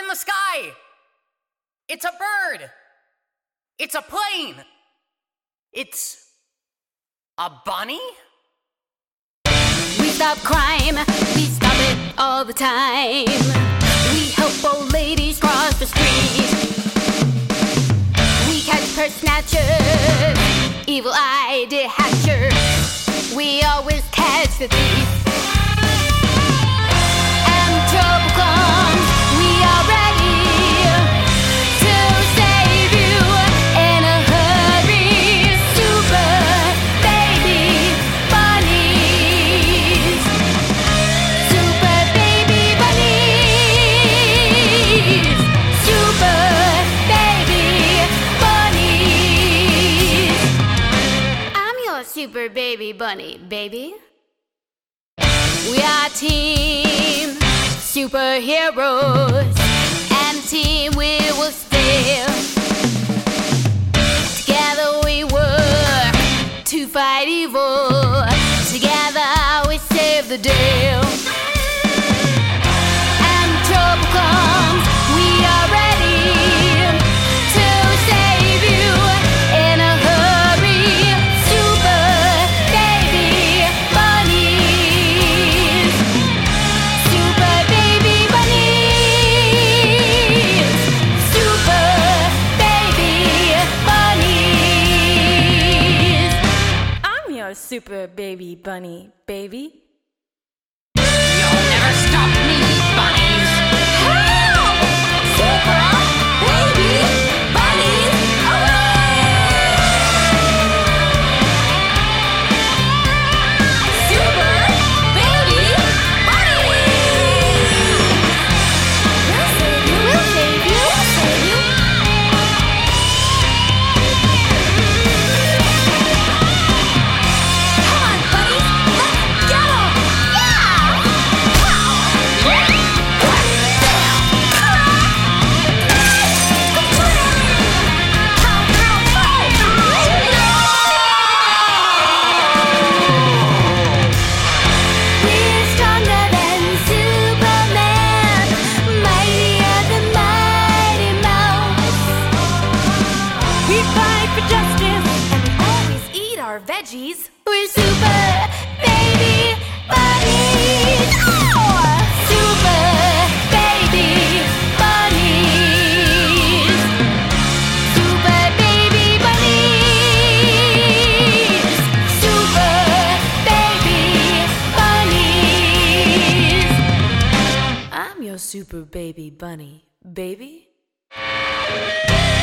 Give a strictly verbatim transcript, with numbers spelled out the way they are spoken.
the sky. It's a bird. It's a plane. It's a bunny? We stop crime, we stop it all the time. We help old ladies cross the street. We catch purse snatchers, evil-eyed hatchers. We always catch the thief. And trouble comes, we are ready to save you in a hurry. Super baby bunnies. Super baby bunnies. Super baby bunnies. I'm your super baby bunny, baby. We are team superheroes, and a team we will steal. Together we work to fight evil. Together we save the day. And trouble comes, we are ready to save you in a hurry. Super baby bunnies. Super baby bunnies. Super baby bunnies. I'm your super baby bunny, baby. You'll never stop me, bunnies. Help! Super baby bunnies. Super baby bunnies. We'll save you. We'll save you. We'll save you. Come on, buddies. Let's get 'em. We're stronger than Superman, mightier than Mighty Mouse. We fight for justice and we always eat our veggies. We're super baby bunnies. Oh! Super baby bunnies. Super baby bunnies. Super baby bunnies. I'm your super baby bunny, baby.